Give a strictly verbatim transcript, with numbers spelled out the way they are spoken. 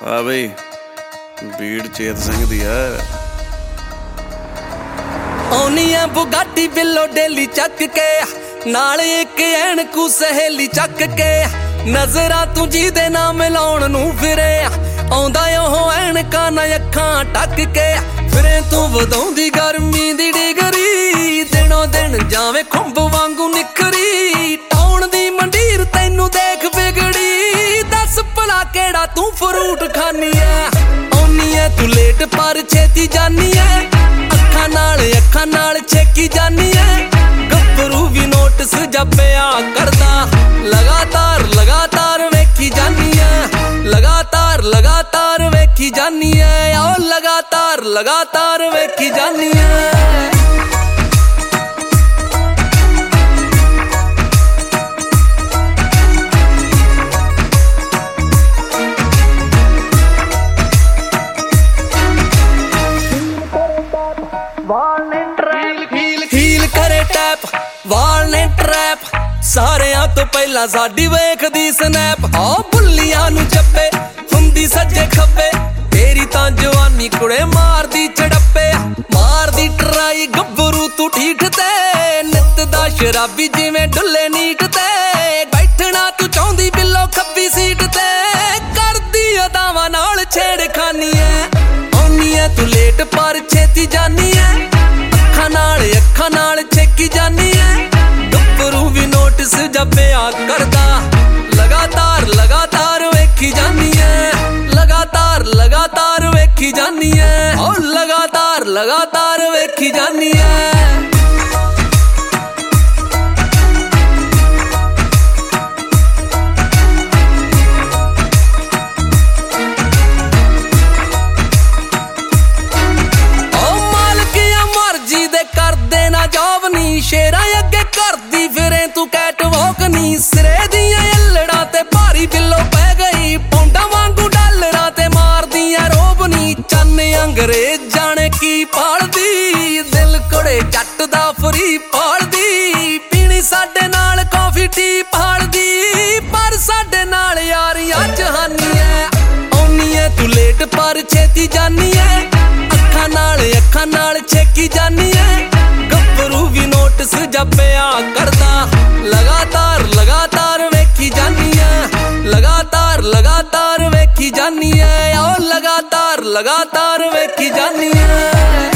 ਆ ਬਈ ਬੀੜ ਚੇਤ ਸਿੰਘ ਦੀ ਆ। ਆਉਣੀ ਆ ਬੁਗਾਟੀ ਬਿੱਲੋ ਡੇਲੀ ਚੱਕ ਕੇ, ਨਾਲ ਇੱਕ ਐਨਕੂ ਸਹੇਲੀ ਚੱਕ ਕੇ, ਨਜ਼ਰਾਂ ਤੂੰ ਜਿਹਦੇ ਨਾਲ ਮਿਲਾਉਣ ਨੂੰ ਫਿਰੇ, ਆਉਂਦਾ ਉਹ ਐਨਕਾਂ ਨਾ ਅੱਖਾਂ ਟੱਕ ਕੇ, ਫਿਰੇ ਤੂੰ ਵਧਾਉਂਦੀ ਗਰਮੀ ਦੀ ਡਿਗਰੀ, ਦਿਨੋਂ ਦਿਨ ਜਾਵੇਂ ਖੁੰਭ ਵਾਂਗੂ ਨਿਖਰੀ, ਟਾਉਣ ਦੀ ਮੰਡੀਰ ਤੈਨੂੰ ਦੇਖ ਵਿਗੜੀ, ਦੱਸ ਭਲਾ ਕਿਹੜਾ ਤੂੰ ਫਰੂਟ ਖਾਨੀ ਐ, ਆਉਣੀ ਐ ਤੂੰ ਲੇਟ ਪਰ ਛੇਤੀ ਜਾਨੀ ਐ, ਅੱਖਾਂ ਨਾਲ ਅੱਖਾਂ ਨਾਲ ਛੇਕੀ ਜਾਨੀ ਐ, ਗੱਭਰੂ ਵੀ ਨੋਟਿਸ ਜੱਪਿਆ ਕਰਦਾ, ਲਗਾਤਾਰ ਲਗਾਤਾਰ ਵੇਖੀ ਜਾਨੀ ਐ, ਲਗਾਤਾਰ ਲਗਾਤਾਰ ਵੇਖੀ ਜਾਨੀ ਐ, ਓ ਲਗਾਤਾਰ ਲਗਾਤਾਰ ਵੇਖੀ ਜਾਨੀ ਐ। ਹੀਲ ਕਰੇ ਟੈਪ ਵਾਲ ਨੇ ਟਰੈਪ, ਸਾਰਿਆਂ ਤੋਂ ਪਹਿਲਾਂ ਸਾਡੀ ਵੇਖਦੀ ਸਨੈਪ, ਆ ਬੁੱਲੀਆਂ ਨੂੰ ਚੱਪੇ ਹੁੰਦੀ ਸੱਜੇ ਖੱਬੇ, ਤੇਰੀ ਤਾਂ ਜਵਾਨੀ ਕੁੜੇ ਮਾਰਦੀ ਚੜੱਪੇ, ਮਾਰਦੀ ਟਰਾਈ ਗੱਭਰੂ ਤੂੰ ਠੀਠ ਤੇ, ਨਿੱਤ ਦਾ ਸ਼ਰਾਬੀ ਜਿਵੇਂ ਡੁੱਲੇ ਨੀਟ ਤੇ, ਬੈਠਣਾ ਤੂੰ ਚਾਹੁੰਦੀ ਬਿੱਲੋ ਖੱਬੀ ਸੀਟ ਤੇ, ਕਰਦੀ ਅਦਾਵਾਂ ਨਾਲ ਛੇੜਖਾਨੀ ਐ, ਆਉਣੀ ਐ ਤੂੰ ਲੇਟ ਪਰ ਛੇਤੀ ਜਾਨੀ ਐ, ਅੱਖਾਂ ਨਾਲ ਅੱਖਾਂ ਨਾਲ ਛੇਕੀ ਜਾਨੀ ਐ, ਗੱਭਰੂ ਵੀ ਨੋਟਿਸ ਜੱਪਿਆ ਕਰਦਾ, ਲਗਾਤਾਰ ਲਗਾਤਾਰ ਵੇਖੀ ਜਾਨੀ ਐ, ਲਗਾਤਾਰ ਲਗਾਤਾਰ ਵੇਖੀ ਜਾਨੀ ਐ, ਓ ਲਗਾਤਾਰ ਲਗਾਤਾਰ ਵੇਖੀ ਜਾਨੀ ਐ। ਸ਼ੇਰਾਂ ਅੱਗੇ ਕਰਦੀ ਫਿਰੇ ਤੂੰ ਕੈਟ ਵਾਕ ਨੀ, ਸਿਰੇ ਦੀਆਂ ਅਲੜਾਂ ਤੇ ਭਾਰੀ ਬਿੱਲੋ ਪੈ ਗਈ, ਪੌਂਡਾਂ ਵਾਂਗੂ ਡਾਲਰਾਂ ਤੇ ਮਾਰਦੀਆਂ ਰੋਬ ਨੀ, ਚੰਨ ਅੰਗਰੇਜ਼ ਜਾਣੇ ਕੀ ਭਾਲਦੀ, ਦਿਲ ਕੁੜੇ ਜੱਟ ਦਾ ਫਰੀ ਭਾਲਦੀ, ਪੀਣੀ ਸਾਡੇ ਨਾਲ ਕਾਫੀ ਟੀ ਭਾਲਦੀ, ਪਰ ਸਾਡੇ ਨਾਲ ਯਾਰੀਆਂ ਜਹਾਨੀ ਐ, ਆਉਣੀ ਐ ਤੂੰ ਲੇਟ ਪਰ ਛੇਤੀ ਜਾਨੀ ਐ, ਅੱਖਾਂ ਨਾਲ ਅੱਖਾਂ ਨਾਲ ਛੇਕੀ ਜਾਨੀ ਐ, ਗੱਭਰੂ ਵੀ ਨੋਟਿਸ ਜੱਪਿਆ ਕਰਦਾ, ਲਗਾਤਾਰ ਲਗਾਤਾਰ ਵੇਖੀ ਜਾਨੀ ਐ, ਲਗਾਤਾਰ ਲਗਾਤਾਰ ਵੇਖੀ ਜਾਨੀ ਐ, ਓ ਲਗਾਤਾਰ ਲਗਾਤਾਰ ਵੇਖੀ ਜਾਨੀ ਐ।